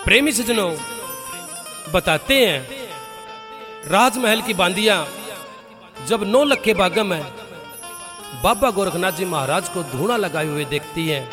प्रेमी सज्जनों बताते हैं, राजमहल की बांदियां जब 9 लखे बागा में बाबा गोरखनाथ जी महाराज को धूना लगाए हुए देखती हैं,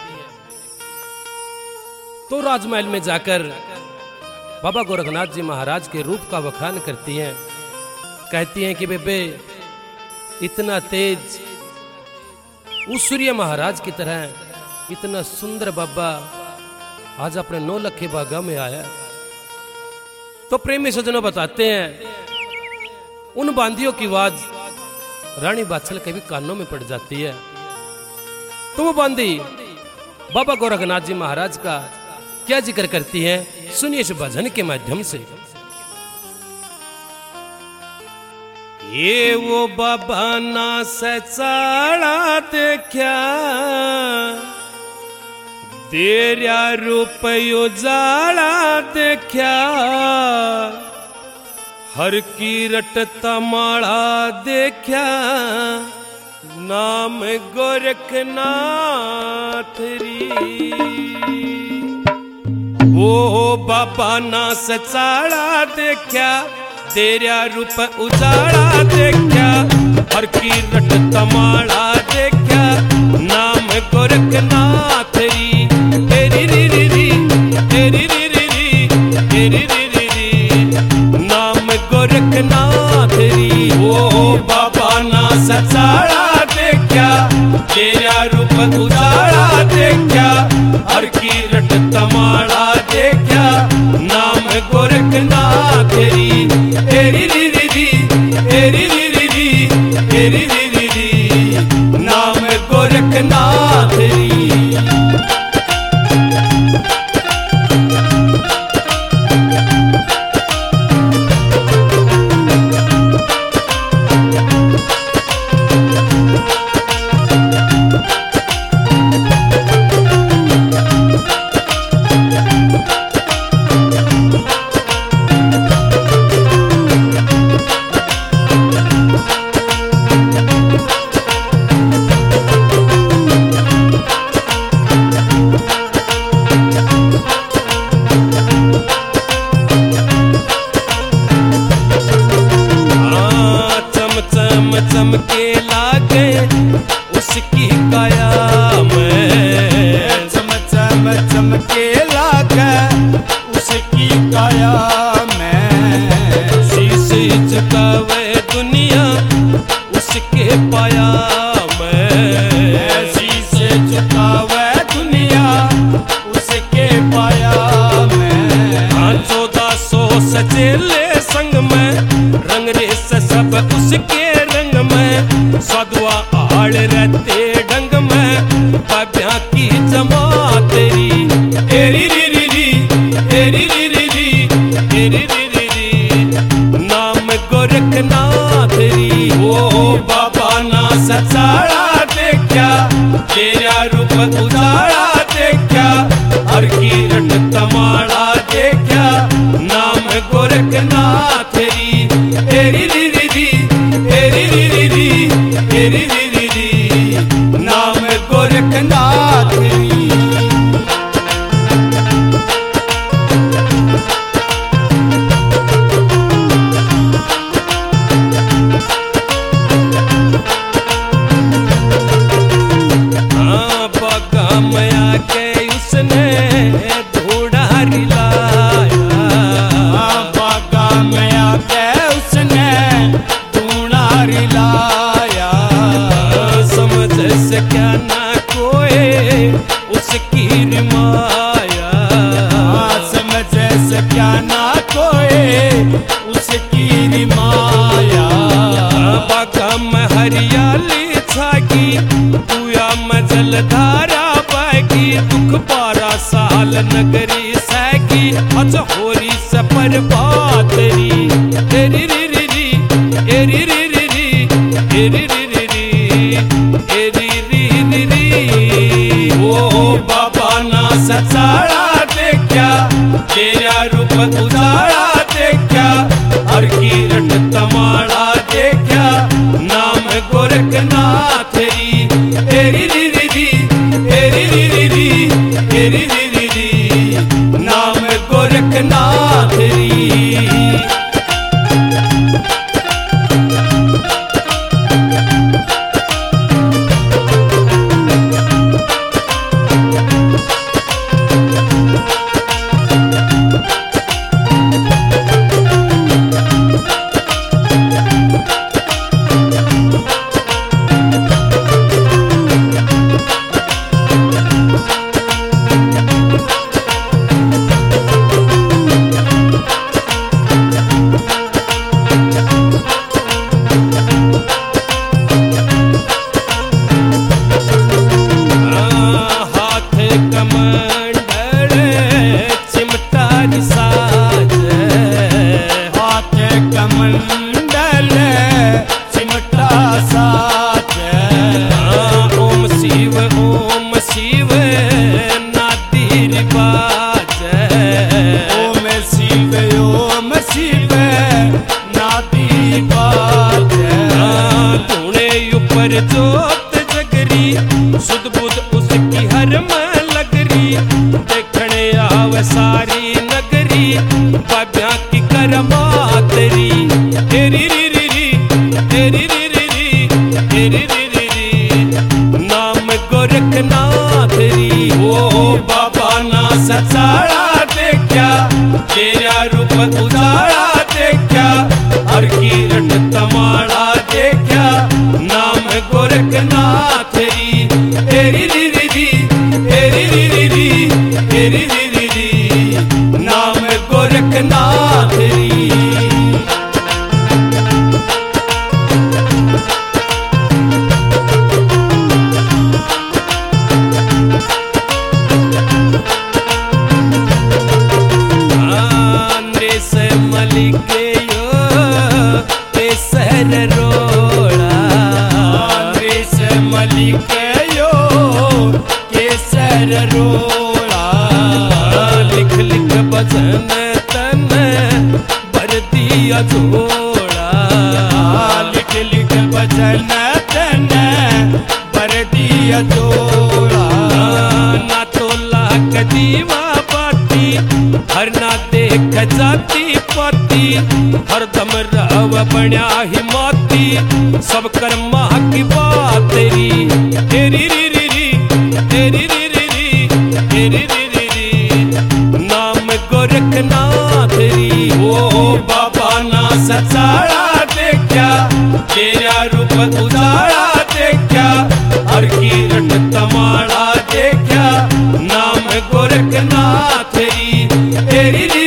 तो राजमहल में जाकर बाबा गोरखनाथ जी महाराज के रूप का बखान करती हैं। कहती हैं कि बेबे इतना तेज उस सूर्य महाराज की तरह इतना सुंदर बाबा आज अपने 9 लखे बागा में आया। तो प्रेमी सज्जनों बताते हैं, उन बांदियों की आवाज रानी बादशाह के भी कानों में पड़ जाती है। तो वो बांदी बाबा गोरखनाथ जी महाराज का क्या जिक्र करती है, सुनिए इस भजन के माध्यम से। ये वो बाबा ना सचाड़ा देखा, तेरा रूप उजाड़ा देखा, हर की रटतमाड़ा देखा, नाम गोरखनाथ री। वो बाबा ना सचाड़ा देखा, तेरा रूप उजाड़ा देखा, हर की रटतमाड़ा देखा, नाम गोरखनाथ री। तेरी री री री, तेरी री री री, तेरी री री री, नाम गोरखनाथ री। ओ बाबा ना सचाड़ा देखा, तेरा रूप उजाड़ा देखा, हर की रटतमाड़ा देखा, नाम गोरखनाथ री। तेरी री री री, तेरी री री री, तेरी री री री, नाम गोरखनाथ री। चमके लागे उसकी काया में, चमके लागे उसकी काया में, शीशे झुकावे दुनिया उसके पाया में, शीशे झुकावे दुनिया उसके पाया में। हाँ 1400 सचेले संग में, रंग रेस सब उसके रंग में, सदुआ आड़ रहते ढंग में, बाब्या की जमात री। तेरी री री री, तेरी री री री, तेरी री री री, नाम गोरखनाथ री। ओ बाबा ना सचाड़ा देखा, तेरा रूप उजाड़ा देखा, हर की रटतमाड़ा देखा, नाम गोरखनाथ री। तेरी री री री, तेरी री री री, तेरी री री री, नाम गोरखनाथ री। हाँ बागा में आके उसने धूड़ा रिलाया, बागा में आके उसने धूड़ा रिलाया, समझ से क्या ना कोई उसकी रिमाया, समझ से क्या ना कोई उसकी रिमाया। बागा में हरियाली छागी, पूया में जलधारा बहगी, दुख 12 साल नगरी सहगी, हज होरी से बर्बाद री। तेरी री री री, तेरी री री री, तेरी री री री, तेरी री री री। ओ बाबा ना सचाड़ा देखा, तेरा रूप उजाड़ा देखा, हर की रटतमाड़ा देखा, नाम गोरखनाथ री। तेरी री री री, तेरी री री री, तेरी री री री, नाम गोरख गोरखनाथ री। जोत जगरी सुध बुध उसकी हर में लगरी, देखने आवे सारी नगरी बाब्या की करमा तेरी। तेरी री री री तेरी री री री तेरी री री री नाम गोरखनाथ री। ओ बाबा ना सचाड़ा देखा तेरा रूप उजाड़ा देखा, हर की रट तमाड़ा देखा नाम गोरखनाथ री। तेरी री री री तेरी री री री तेरी री री री नाम गोरखनाथ री। मलिक यो केसर रोड़ा, मलिक यो केसर रोड़ा, लिख लिख भजन तन भर दिया जोड़ा। लिख लिख भजन तन भर दिया जोड़ा, ना तो लाख दीवा बाती हर ना देख जाती पाती, हरदम रव बण्या ही माती सब कर्मा की बात तेरी। तेरी री री री तेरी री री री तेरी री री री नाम गोरखनाथ री। ओ बाबा ना सचाड़ा देखा तेरा रूप उजाड़ा देखा, हर की रट तमाड़ा देखा नाम गोरखनाथ री। तेरी